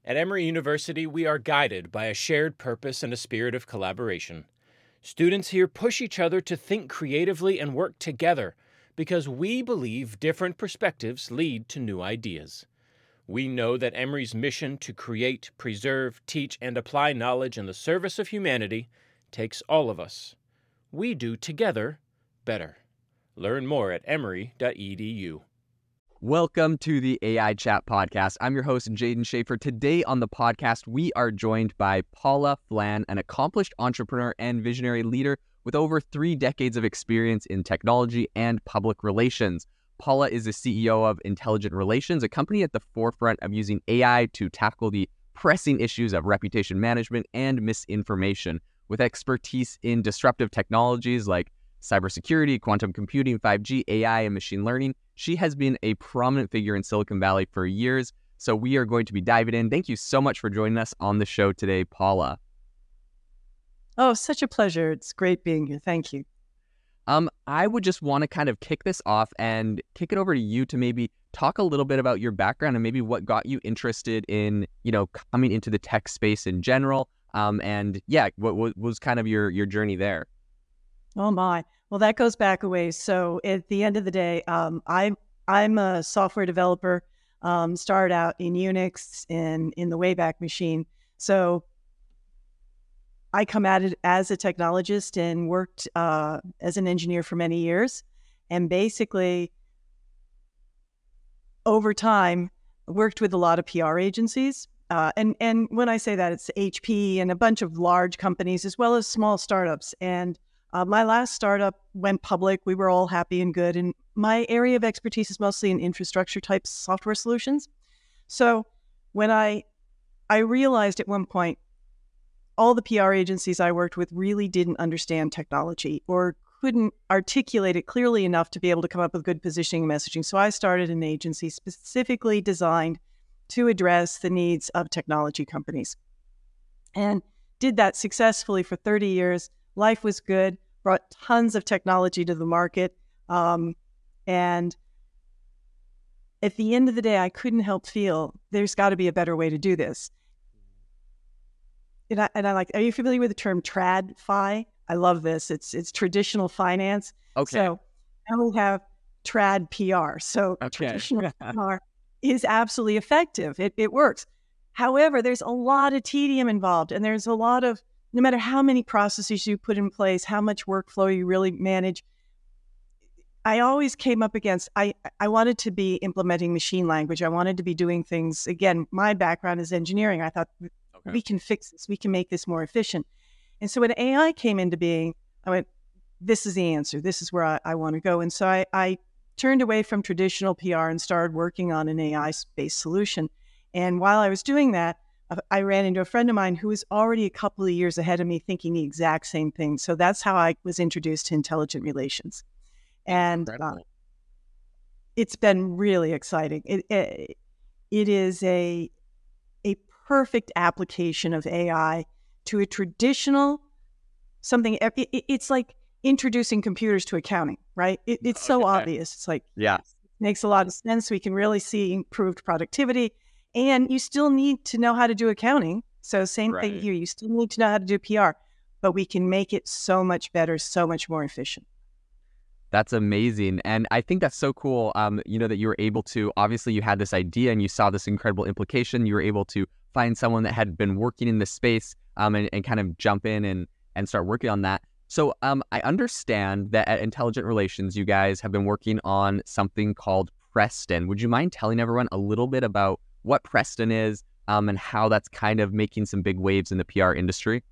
At Emory University, we are guided by a shared purpose and a spirit of collaboration. Students here push each other to think creatively and work together because we believe different perspectives lead to new ideas. We know that Emory's mission to create, preserve, teach, and apply knowledge in the service of humanity takes all of us. We do together better. Learn more at emory.edu. Welcome to the AI Chat Podcast. I'm your host, Jaden Schaefer. Today on the podcast, we are joined by Paula Flan, an accomplished entrepreneur and visionary leader with over 3 decades of experience in technology and public relations. Paula is the CEO of Intelligent Relations, a company at the forefront of using AI to tackle the pressing issues of reputation management and misinformation. With expertise in disruptive technologies like cybersecurity, quantum computing, 5G, AI, and machine learning, she has been a prominent figure in Silicon Valley for years. So we are going to be diving in. Thank you so much for joining us on the show today, Paula. Oh, such a pleasure. It's great being here. Thank you. I would just want to kind of kick this off and kick it over to you to maybe talk a little bit about your background and maybe what got you interested in, coming into the tech space in general. What was kind of your journey there? Oh my. Well, that goes back a ways. So at the end of the day, I'm a software developer, started out in Unix in the Wayback Machine. So I come at it as a technologist and worked as an engineer for many years. And basically, over time, worked with a lot of PR agencies. And when I say that, it's HP and a bunch of large companies as well as small startups. And my last startup went public. We were all happy and good. And my area of expertise is mostly in infrastructure type software solutions. So when I realized at one point, all the PR agencies I worked with really didn't understand technology or couldn't articulate it clearly enough to be able to come up with good positioning and messaging. So I started an agency specifically designed to address the needs of technology companies and did that successfully for 30 years. Life was good, brought tons of technology to the market. And at the end of the day, I couldn't help feel there's got to be a better way to do this. And are you familiar with the term TradFi? I love this. It's traditional finance. Okay. So now we have trad PR. So traditional PR is absolutely effective. It works. However, there's a lot of tedium involved, and there's a lot of, no matter how many processes you put in place, how much workflow you really manage, I always came up against, I wanted to be implementing machine language. I wanted to be doing things, again, my background is engineering. I thought, we can fix this. We can make this more efficient. And so when AI came into being, I went, this is the answer. This is where I want to go. And so I turned away from traditional PR and started working on an AI-based solution. And while I was doing that, I ran into a friend of mine who was already a couple of years ahead of me thinking the exact same thing. So that's how I was introduced to Intelligent Relations. And it's been really exciting. It is a perfect application of AI to a traditional something. It's like introducing computers to accounting, right? It's so obvious. It's like, yeah, it makes a lot of sense. We can really see improved productivity. And you still need to know how to do accounting. So same thing here. You still need to know how to do PR, but we can make it so much better, so much more efficient. That's amazing. And I think that's so cool, that you were able to, obviously you had this idea and you saw this incredible implication. You were able to find someone that had been working in this space and kind of jump in and start working on that. So I understand that at Intelligent Relations, you guys have been working on something called Preston. Would you mind telling everyone a little bit about what Preston is and how that's kind of making some big waves in the PR industry?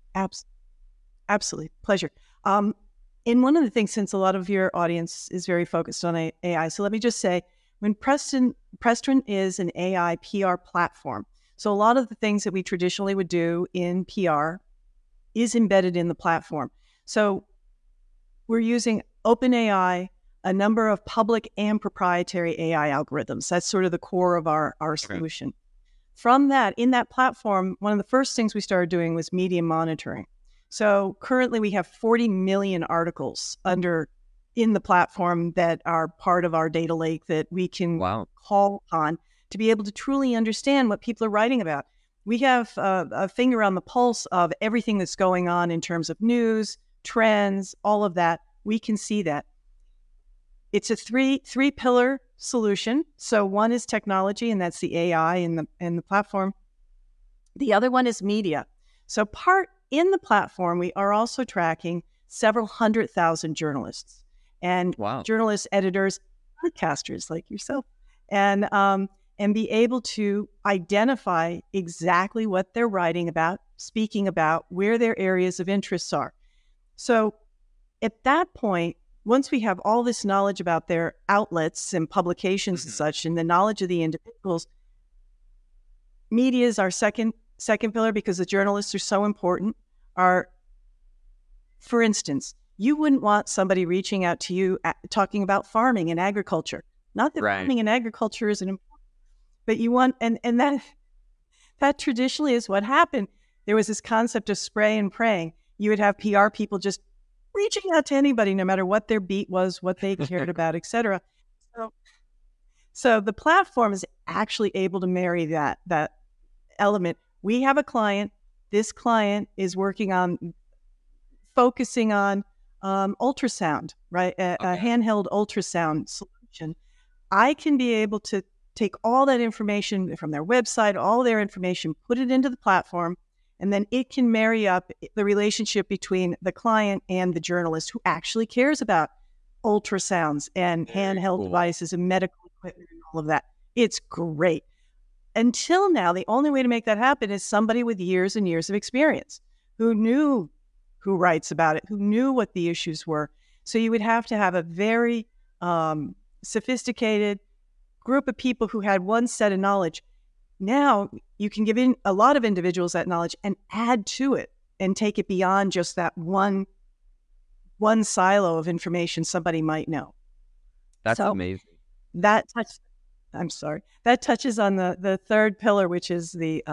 Absolutely. Pleasure. And one of the things, since a lot of your audience is very focused on AI, so let me just say, when Preston is an AI PR platform. So a lot of the things that we traditionally would do in PR is embedded in the platform. So we're using OpenAI, a number of public and proprietary AI algorithms. That's sort of the core of our solution. From that, in that platform, one of the first things we started doing was media monitoring. So currently we have 40 million articles in the platform that are part of our data lake that we can call on to be able to truly understand what people are writing about. We have a finger on the pulse of everything that's going on in terms of news, trends, all of that. We can see that. It's a three-pillar solution. So one is technology, and that's the AI in the platform. The other one is media. So part in the platform, we are also tracking several 100,000 journalists and journalists, editors, podcasters like yourself, and be able to identify exactly what they're writing about, speaking about, where their areas of interest are. So at that point, once we have all this knowledge about their outlets and publications and such, and the knowledge of the individuals, media is our second pillar because the journalists are so important. For instance, you wouldn't want somebody reaching out to you talking about farming and agriculture. Not that farming and agriculture isn't important, but you want, and that traditionally is what happened. There was this concept of spray and praying. You would have PR people just reaching out to anybody, no matter what their beat was, what they cared about, etc. So the platform is actually able to marry that element. We have a client. This client is focusing on ultrasound, right? A handheld ultrasound solution. I can be able to take all that information from their website, all their information, put it into the platform, and then it can marry up the relationship between the client and the journalist who actually cares about ultrasounds and handheld devices and medical equipment and all of that. It's great. Until now, the only way to make that happen is somebody with years and years of experience who knew who writes about it, who knew what the issues were. So you would have to have a very sophisticated group of people who had one set of knowledge. Now you can give in a lot of individuals that knowledge and add to it and take it beyond just that one silo of information somebody might know. That's amazing. That touches on the third pillar, which is the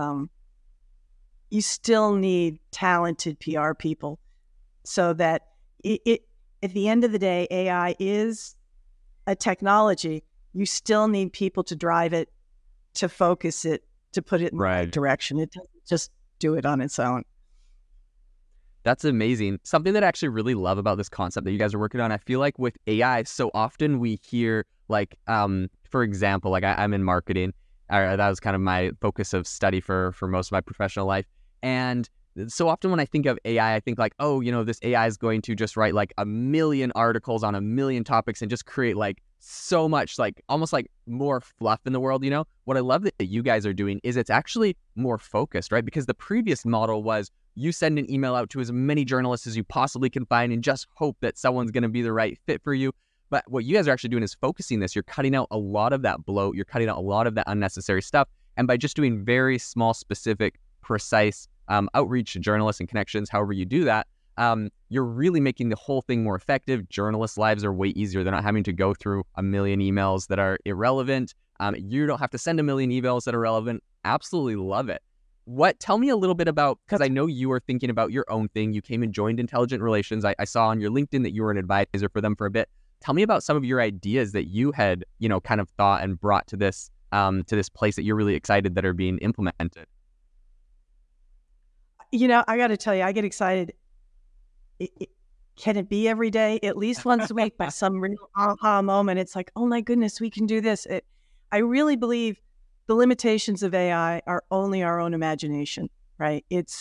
you still need talented PR people, so that it at the end of the day, AI is a technology. You still need people to drive it, to focus it, to put it in the right direction. It doesn't just do it on its own. That's amazing. Something that I actually really love about this concept that you guys are working on, I feel like with AI, so often we hear like, for example, like I'm in marketing. That was kind of my focus of study for most of my professional life. And so often when I think of AI, I think like, oh, this AI is going to just write like 1 million articles on 1 million topics and just create like so much, like almost like more fluff in the world. What I love that you guys are doing is it's actually more focused, right? Because the previous model was you send an email out to as many journalists as you possibly can find and just hope that someone's going to be the right fit for you. But what you guys are actually doing is focusing this. You're cutting out a lot of that bloat. You're cutting out a lot of that unnecessary stuff. And by just doing very small, specific, precise outreach to journalists and connections, however you do that, you're really making the whole thing more effective. Journalists' lives are way easier. They're not having to go through 1 million emails that are irrelevant. You don't have to send 1 million emails that are relevant. Absolutely love it. Tell me a little bit about, because I know you are thinking about your own thing. You came and joined Intelligent Relations. I saw on your LinkedIn that you were an advisor for them for a bit. Tell me about some of your ideas that you had, kind of thought and brought to this place that you're really excited that are being implemented. I got to tell you, I get excited. Can it be every day? At least once a week by some real aha moment. It's like, oh my goodness, we can do this. I really believe the limitations of AI are only our own imagination, right? It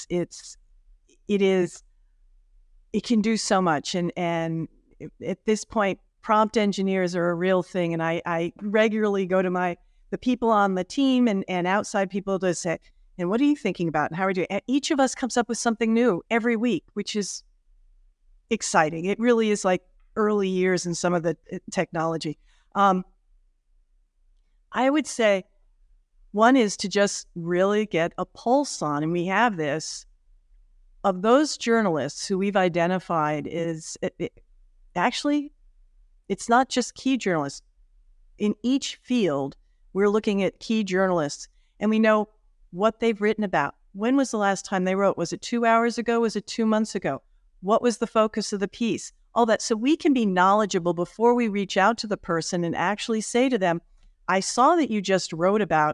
can do so much. And at this point, prompt engineers are a real thing. And I regularly go to the people on the team and outside people to say, and what are you thinking about? And how are you doing? And each of us comes up with something new every week, which is exciting. It really is like early years in some of the technology. I would say one is to just really get a pulse on, and we have this, of those journalists who we've identified actually, it's not just key journalists. In each field, we're looking at key journalists, and we know what they've written about. When was the last time they wrote? Was it 2 hours ago? Was it 2 months ago? What was the focus of the piece? All that. So we can be knowledgeable before we reach out to the person and actually say to them, I saw that you just wrote about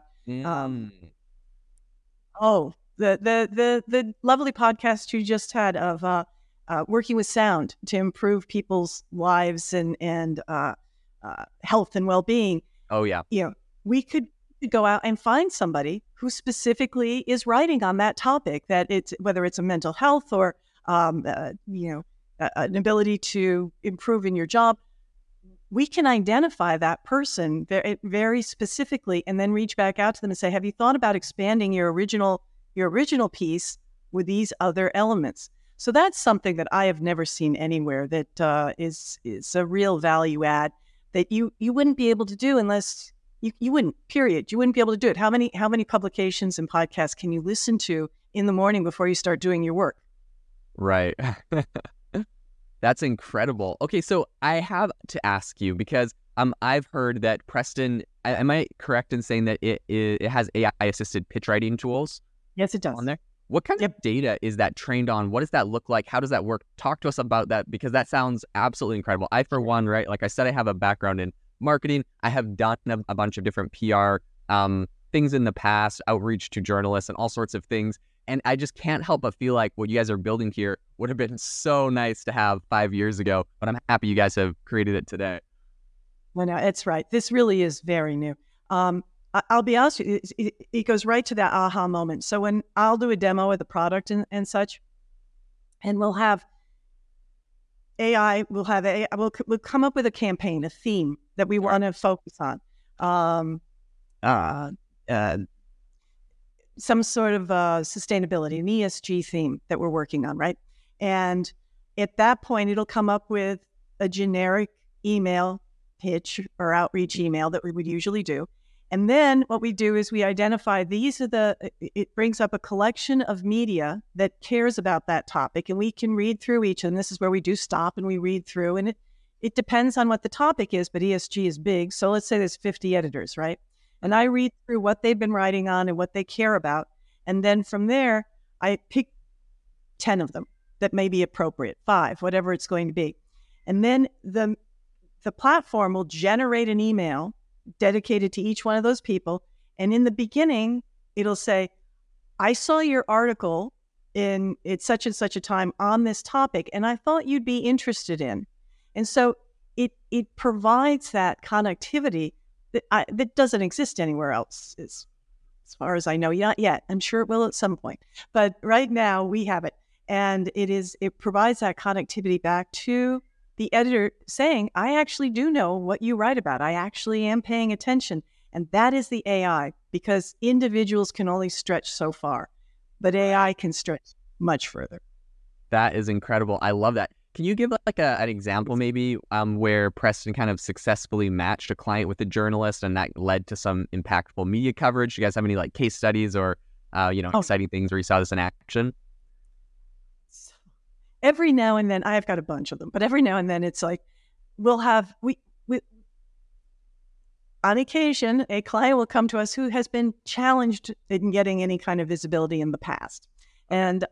the lovely podcast you just had of working with sound to improve people's lives and health and well-being. Oh yeah. We could go out and find somebody who specifically is writing on that topic, that it's whether it's a mental health or an ability to improve in your job. We can identify that person very, very specifically and then reach back out to them and say, have you thought about expanding your original piece with these other elements? So that's something that I have never seen anywhere that is a real value add that you wouldn't be able to do unless you wouldn't, period. You wouldn't be able to do it. How many publications and podcasts can you listen to in the morning before you start doing your work? Right. That's incredible. Okay, so I have to ask you because I've heard that Preston, am I correct in saying that it has AI-assisted pitch writing tools? Yes, it does. On there? What kind of data is that trained on? What does that look like? How does that work? Talk to us about that, because that sounds absolutely incredible. I, for one, right, like I said, I have a background in marketing. I have done a bunch of different PR things in the past, outreach to journalists and all sorts of things. And I just can't help but feel like what you guys are building here would have been so nice to have 5 years ago, but I'm happy you guys have created it today. Well, no, it's right. This really is very new. I'll be honest with you, it goes right to that aha moment. So when I'll do a demo of the product and such, and we'll have AI, we'll come up with a campaign, a theme that we want to focus on. Some sort of sustainability, an ESG theme that we're working on, right? And at that point, it'll come up with a generic email pitch or outreach email that we would usually do. And then what we do is we identify it brings up a collection of media that cares about that topic, and we can read through each. And this is where we do stop and we read through. And it depends on what the topic is, but ESG is big. So let's say there's 50 editors, right? And I read through what they've been writing on and what they care about. And then from there, I pick 10 of them that may be appropriate, 5, whatever it's going to be. And then the platform will generate an email dedicated to each one of those people. And in the beginning, it'll say, I saw your article it's such and such a time on this topic, and I thought you'd be interested in. And so it provides that connectivity that doesn't exist anywhere else, as far as I know. Not yet. I'm sure it will at some point. But right now we have it. And it provides that connectivity back to the editor saying, I actually do know what you write about. I actually am paying attention. And that is the AI, because individuals can only stretch so far, but AI can stretch much further. That is incredible. I love that. Can you give like an example maybe where Preston kind of successfully matched a client with a journalist and that led to some impactful media coverage? Do you guys have any like case studies or exciting things where you saw this in action? Every now and then, I've got a bunch of them, but every now and then it's like we on occasion, a client will come to us who has been challenged in getting any kind of visibility in the past. And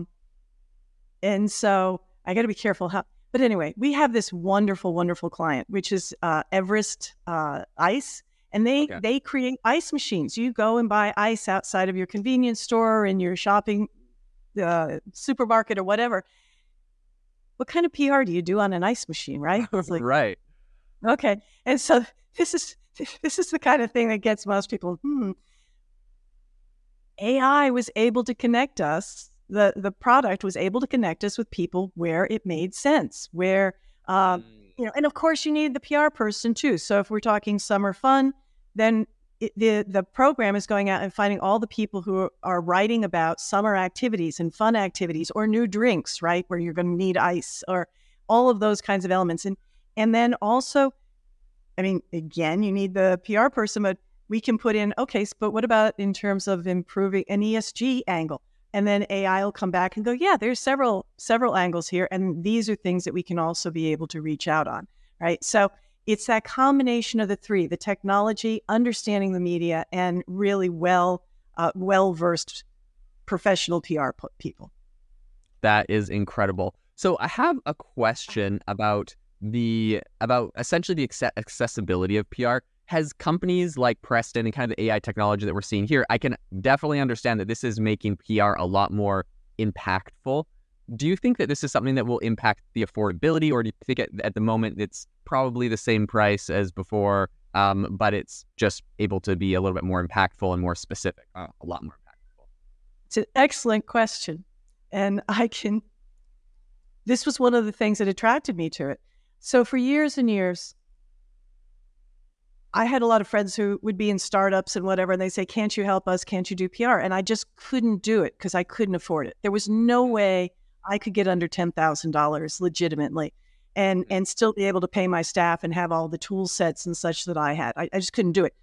so I got to be careful but anyway, we have this wonderful, wonderful client, which is Everest Ice, and they create ice machines. You go and buy ice outside of your convenience store or in your shopping supermarket or whatever. What kind of PR do you do on an ice machine, right? It's like, right. Okay. And so this is the kind of thing that gets most people, AI was able to connect us. The product was able to connect us with people where it made sense, where, and of course you need the PR person too. So if we're talking summer fun, then the program is going out and finding all the people who are writing about summer activities and fun activities or new drinks, right? Where you're going to need ice or all of those kinds of elements. And then also, I mean, again, you need the PR person, but we can put in, but what about in terms of improving an ESG angle? And then AI will come back and go, yeah, there's several angles here. And these are things that we can also be able to reach out on, right? So it's that combination of the three, the technology, understanding the media, and really well-versed professional PR people. That is incredible. So I have a question about essentially the accessibility of PR. has companies like Preston and kind of the AI technology that we're seeing here, I can definitely understand that this is making PR a lot more impactful. Do you think that this is something that will impact the affordability, or do you think at the moment it's probably the same price as before, but it's just able to be a little bit more impactful and more specific, a lot more impactful? It's an excellent question. And this was one of the things that attracted me to it. So for years and years, I had a lot of friends who would be in startups and whatever, and they say, can't you help us? Can't you do PR? And I just couldn't do it because I couldn't afford it. There was no way I could get under $10,000 legitimately and still be able to pay my staff and have all the tool sets and such that I had. I just couldn't do it.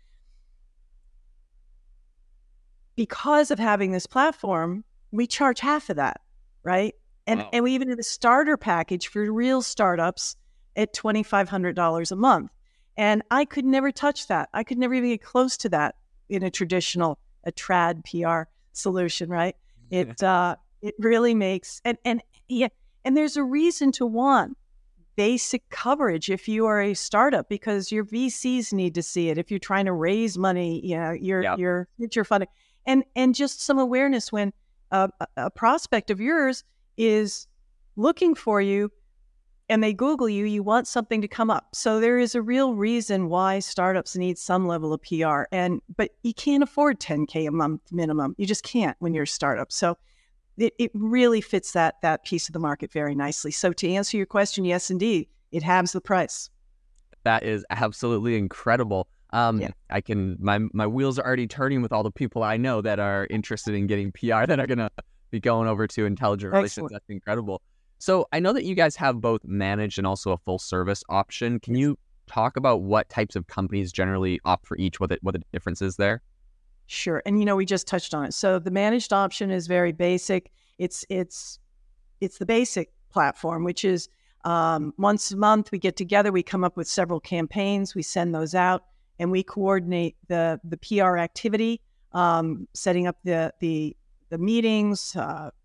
Because of having this platform, we charge half of that, right? And we even have a starter package for real startups at $2,500 a month. And I could never touch that. I could never even get close to that in a trad PR solution, right? It really makes, and there's a reason to want basic coverage if you are a startup, because your VCs need to see it. If you're trying to raise money, your future funding, and just some awareness when a prospect of yours is looking for you and they Google you, you want something to come up. So there is a real reason why startups need some level of PR, but you can't afford $10K a month minimum. You just can't when you're a startup. So it really fits that piece of the market very nicely. So to answer your question, yes, indeed, it halves the price. That is absolutely incredible. I can, my wheels are already turning with all the people I know that are interested in getting PR that are going to be going over to Intelligent Relations. That's incredible. So I know that you guys have both managed and also a full service option. Can you talk about what types of companies generally opt for each, what the difference is there? Sure. And, we just touched on it. So the managed option is very basic. It's the basic platform, which is once a month we get together, we come up with several campaigns, we send those out, and we coordinate the PR activity, setting up the meetings,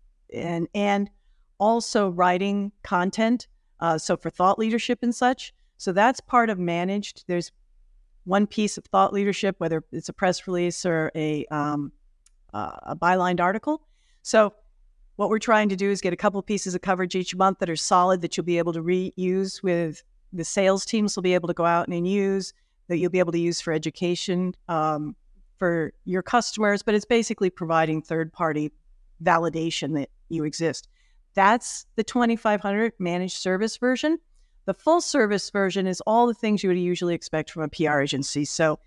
and also writing content, so for thought leadership and such. So that's part of managed. There's one piece of thought leadership, whether it's a press release or a bylined article. So what we're trying to do is get a couple pieces of coverage each month that are solid, that you'll be able to reuse with the sales teams will be able to go out and use, that you'll be able to use for education for your customers. But it's basically providing third-party validation that you exist. That's the 2,500 managed service version. The full service version is all the things you would usually expect from a PR agency. So,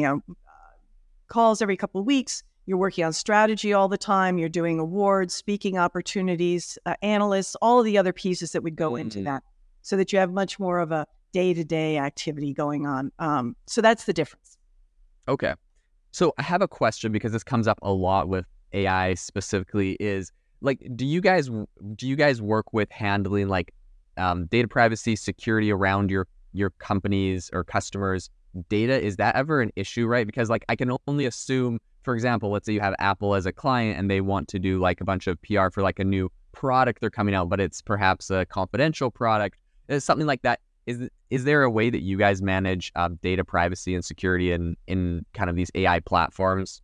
calls every couple of weeks. You're working on strategy all the time. You're doing awards, speaking opportunities, analysts, all of the other pieces that would go into that, so that you have much more of a day-to-day activity going on. So that's the difference. Okay. So I have a question, because this comes up a lot with AI specifically, is like, do you guys work with handling like data privacy, security around your companies or customers' data? Is that ever an issue, right? Because like I can only assume, for example, let's say you have Apple as a client and they want to do like a bunch of PR for like a new product they're coming out, but it's perhaps a confidential product, something like that. Is there a way that you guys manage data privacy and security in kind of these AI platforms?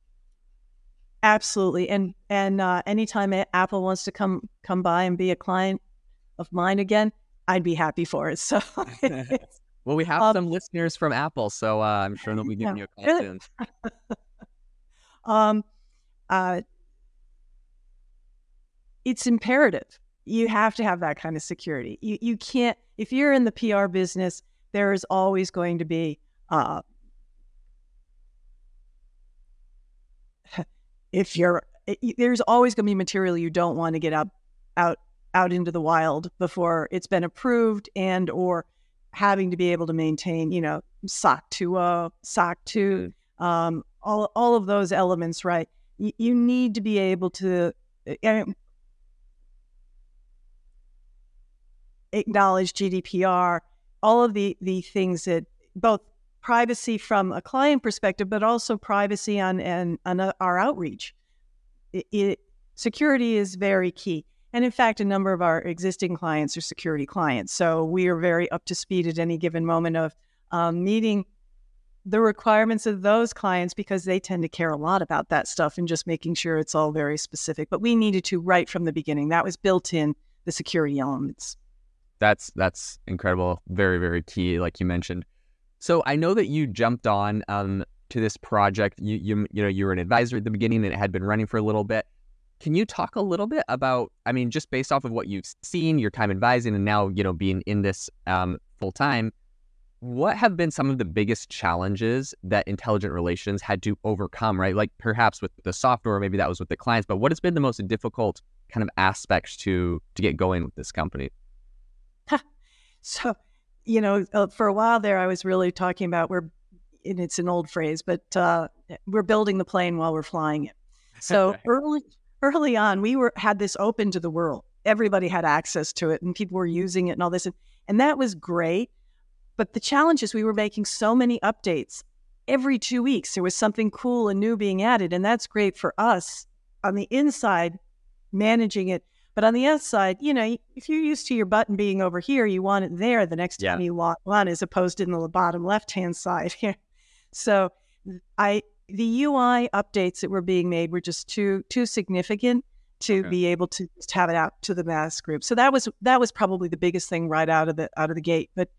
Absolutely. And anytime Apple wants to come by and be a client of mine again, I'd be happy for it. So, well, we have some listeners from Apple, so I'm sure they'll be giving you a call soon. It's imperative. You have to have that kind of security. You can't, if you're in the PR business, there is always going to be there's always going to be material you don't want to get out into the wild before it's been approved, and or having to be able to maintain, SOC 2, SOC 2, all of those elements, right? You need to be able to acknowledge GDPR, all of the things that both privacy from a client perspective, but also privacy on our outreach. Security is very key. And in fact, a number of our existing clients are security clients. So we are very up to speed at any given moment of meeting the requirements of those clients because they tend to care a lot about that stuff and just making sure it's all very specific. But we needed to right from the beginning. That was built in the security elements. That's incredible. Very, very key, like you mentioned. So I know that you jumped on to this project. You were an advisor at the beginning and it had been running for a little bit. Can you talk a little bit about, I mean, just based off of what you've seen, your time advising, and now, being in this full time, what have been some of the biggest challenges that Intelligent Relations had to overcome, right? Like perhaps with the software, maybe that was with the clients, but what has been the most difficult kind of aspects to get going with this company? So, for a while there, I was really talking about and it's an old phrase, but we're building the plane while we're flying it. So early on, we had this open to the world. Everybody had access to it and people were using it and all this. And that was great. But the challenge is we were making so many updates. Every 2 weeks, there was something cool and new being added. And that's great for us on the inside, managing it. But on the outside, if you're used to your button being over here, you want it there the next time you log on, as opposed to in the bottom left-hand side here. So the UI updates that were being made were just too significant to be able to just have it out to the mass group. So that was probably the biggest thing right out of the gate. But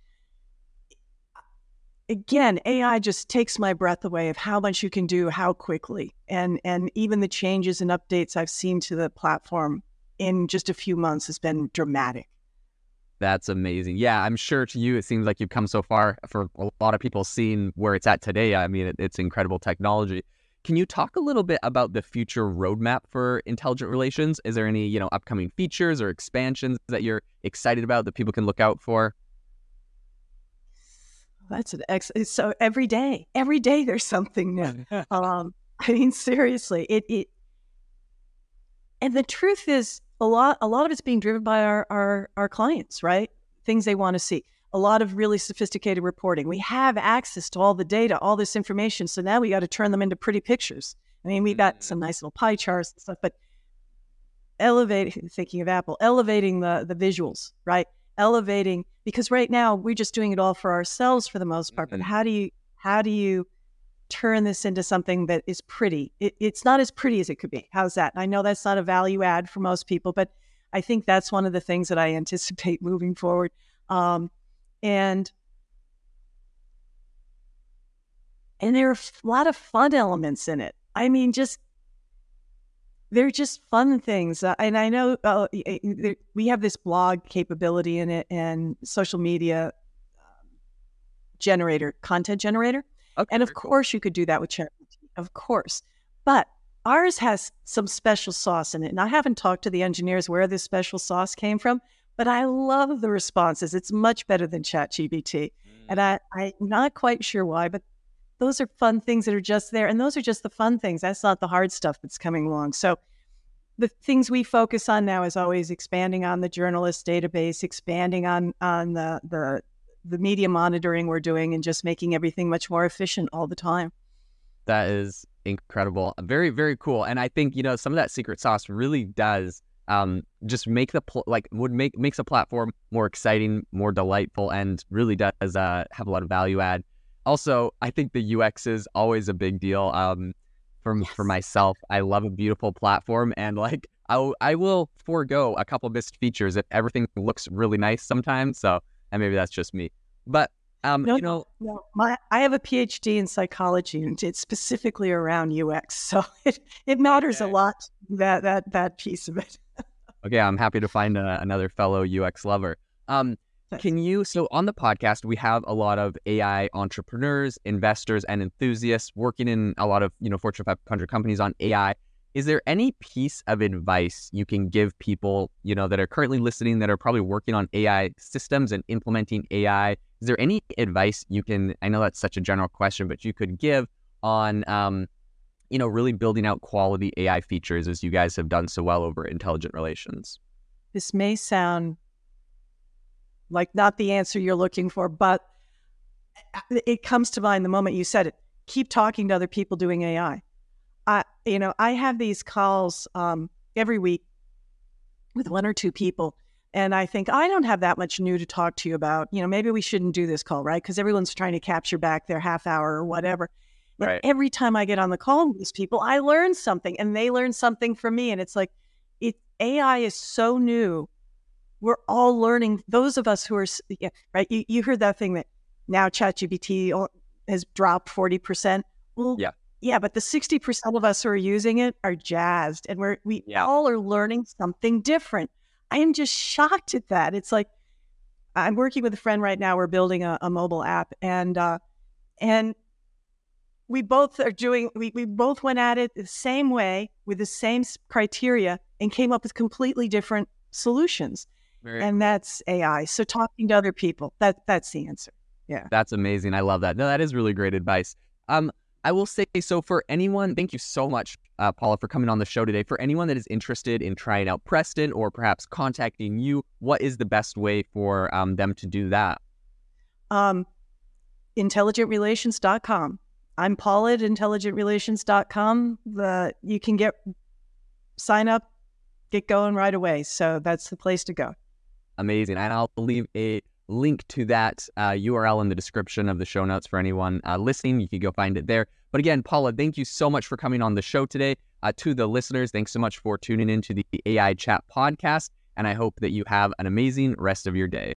again, AI just takes my breath away of how much you can do, how quickly, and even the changes and updates I've seen to the platform in just a few months has been dramatic. That's amazing. Yeah, I'm sure to you, it seems like you've come so far. For a lot of people seeing where it's at today, I mean, it's incredible technology. Can you talk a little bit about the future roadmap for Intelligent Relations? Is there any, upcoming features or expansions that you're excited about that people can look out for? That's so every day there's something new. I mean, seriously, and the truth is a lot of it's being driven by our clients, right? Things they want to see. A lot of really sophisticated reporting. We have access to all the data, all this information. So now we got to turn them into pretty pictures. I mean, we got some nice little pie charts and stuff, but thinking of Apple, elevating the visuals, right? Elevating, because right now we're just doing it all for ourselves for the most part. But how do you turn this into something that is pretty? It's not as pretty as it could be. How's that? I know that's not a value add for most people, but I think that's one of the things that I anticipate moving forward. And there are a lot of fun elements in it. I mean, they're just fun things. And I know we have this blog capability in it and social media content generator. Okay, and of course, you could do that with ChatGPT, of course. But ours has some special sauce in it. And I haven't talked to the engineers where this special sauce came from, but I love the responses. It's much better than ChatGPT. And I'm not quite sure why, but those are fun things that are just there. And those are just the fun things. That's not the hard stuff that's coming along. So the things we focus on now is always expanding on the journalist database, expanding on the media monitoring we're doing, and just making everything much more efficient all the time. That is incredible. Very, very cool. And I think, some of that secret sauce really does just make makes a platform more exciting, more delightful, and really does have a lot of value add. Also, I think the UX is always a big deal. For myself, I love a beautiful platform, and I will forego a couple missed features if everything looks really nice sometimes. So, and maybe that's just me. But I have a PhD in psychology, and it's specifically around UX, so it matters a lot, that piece of it. Okay, I'm happy to find another fellow UX lover. So on the podcast, we have a lot of AI entrepreneurs, investors, and enthusiasts working in a lot of, Fortune 500 companies on AI. Is there any piece of advice you can give people, that are currently listening, that are probably working on AI systems and implementing AI? Is there any advice I know that's such a general question, but you could give on, really building out quality AI features as you guys have done so well over Intelligent Relations? This may sound like not the answer you're looking for, but it comes to mind the moment you said it. Keep talking to other people doing AI. I have these calls every week with one or two people And I think, I don't have that much new to talk to you about. Maybe we shouldn't do this call, right? Because everyone's trying to capture back their half hour or whatever. But every time I get on the call with these people, I learn something and they learn something from me. And it's like, AI is so new. We're all learning. Those of us who are, right? You heard that thing that now ChatGPT has dropped 40%. Well, yeah, but the 60% of us who are using it are jazzed, and we all are learning something different. I am just shocked at that. It's like, I'm working with a friend right now. We're building a mobile app, and we both are doing. We both went at it the same way with the same criteria and came up with completely different solutions. And that's AI. So talking to other people, that's the answer. Yeah, that's amazing. I love that. No, that is really great advice. I will say, so for anyone, thank you so much, Paula, for coming on the show today. For anyone that is interested in trying out Preston or perhaps contacting you, what is the best way for them to do that? IntelligentRelations.com. I'm Paula at IntelligentRelations.com. You can sign up, get going right away. So that's the place to go. Amazing. And I'll leave a link to that URL in the description of the show notes for anyone listening. You can go find it there. But again, Paula, thank you so much for coming on the show today. To the listeners, thanks so much for tuning into the AI Chat podcast. And I hope that you have an amazing rest of your day.